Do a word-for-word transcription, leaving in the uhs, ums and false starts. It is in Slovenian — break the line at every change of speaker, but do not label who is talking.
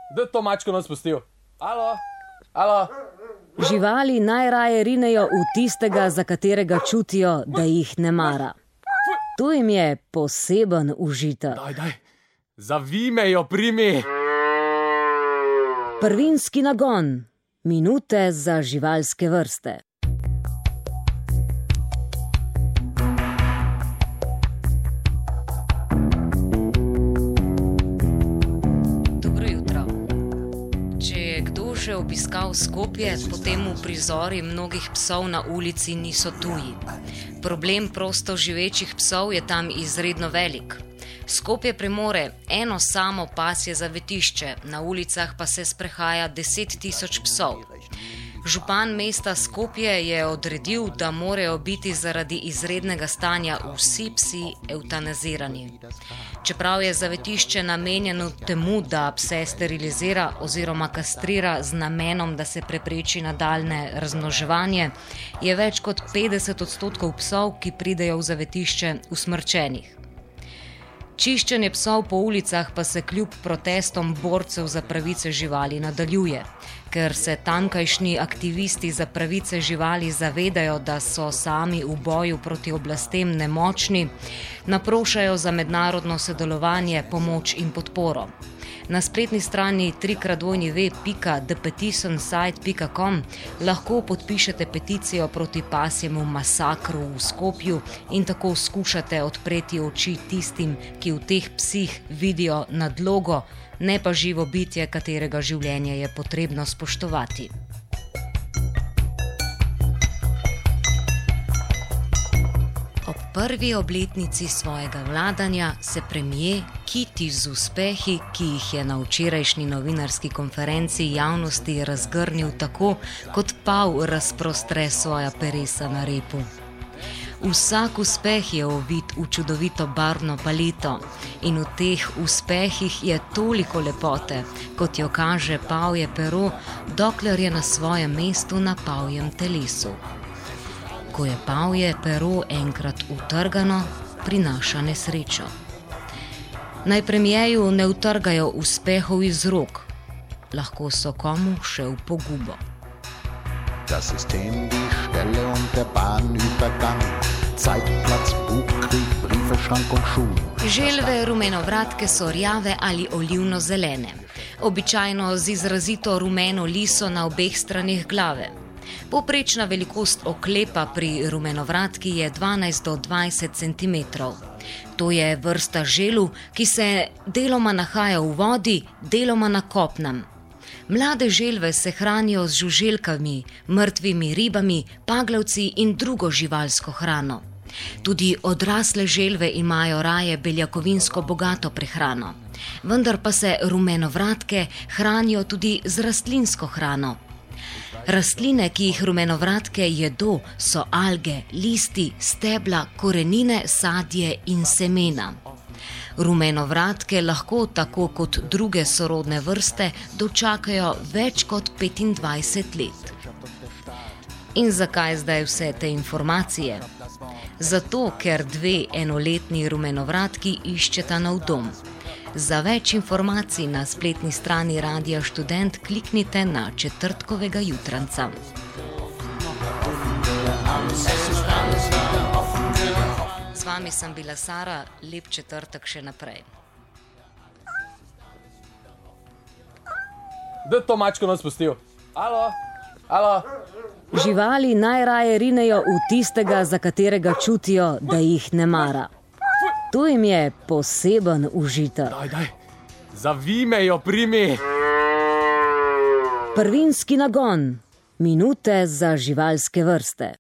Da to mačko nas spustil. Alo, alo.
Živali najraje rinejo v tistega, za katerega čutijo, da jih ne mara. To jim je poseben užitek.
Daj, daj, zavij me jo, primi.
Prvinski nagon. Minute za živalske vrste. Še obiskal Skopje, potem v prizori mnogih psov na ulici niso tuji. Problem prosto živečih psov je tam izredno velik. Skopje premore eno samo pasje zavetišče, na ulicah pa se sprehaja deset tisoč psov. Župan mesta Skopje je odredil, da morajo biti zaradi izrednega stanja vsi psi evtanazirani. Čeprav je zavetišče namenjeno temu, da pse sterilizira oziroma kastrira z namenom, da se prepreči nadaljne razmnoževanje, je več kot petdeset odstotkov psov, ki pridejo v zavetišče, usmrčenih. Čiščenje psov po ulicah pa se kljub protestom borcev za pravice živali nadaljuje. Ker se tamkajšnji aktivisti za pravice živali zavedajo, da so sami v boju proti oblastem nemočni, naprošajo za mednarodno sodelovanje, pomoč in podporo. Na spletni strani tri krat dvojni ve pika the petition site pika com lahko podpišete peticijo proti pasjemu masakru v Skopju in tako skušate odpreti oči tistim, ki v teh psih vidijo nadlogo, ne pa živo bitje, katerega življenje je potrebno spoštovati. Ob prvi obletnici svojega vladanja se premier kiti z uspehi, ki jih je na včerajšnji novinarski konferenci javnosti razgrnil tako, kot pav razprostre svoja peresa na repu. Vsak uspeh je ovit v čudovito barvno paleto in v teh uspehih je toliko lepote, kot jo kaže pavje pero, dokler je na svojem mestu na pavjem telesu. Ko je pavje pero enkrat utrgano, prinaša nesrečo. Naj premierju ne utrgajo uspehov iz rok, lahko so komu še v pogubo.
Das System, die Stelle und der Bahnübergang, Zeitplatz, Buchkrieg, Briefe, Schrank und Schuh.
Želve rumenovratke so rjave ali olivno-zelene, običajno z izrazito rumeno liso na obeh straneh glave. Povprečna velikost oklepa pri rumenovratki je dvanajst do dvajset centimetrov. To je vrsta želv, ki se deloma nahaja v vodi, deloma na kopnem. Mlade želve se hranijo z žuželkami, mrtvimi ribami, paglavci in drugo živalsko hrano. Tudi odrasle želve imajo raje beljakovinsko bogato prehrano. Vendar pa se rumenovratke hranijo tudi z rastlinsko hrano. Rastline, ki jih rumenovratke jedo, so alge, listi, stebla, korenine, sadje in semena. Rumenovratke lahko, tako kot druge sorodne vrste, dočakajo več kot petindvajset let. In zakaj zdaj vse te informacije? Zato, ker dve enoletni rumenovratki iščeta nov dom. Za več informacij na spletni strani Radia Študent kliknite na četrtkovega jutranca. Z vami sem bila Sara, lep četrtek še naprej.
Da to mačko nas spustil. Alo, alo.
Živali najraje rinejo v tistega, za katerega čutijo, da jih ne mara. To jim je poseben užitek.
Daj, daj, zavij me jo, primi.
Prvinski nagon. Minute za živalske vrste.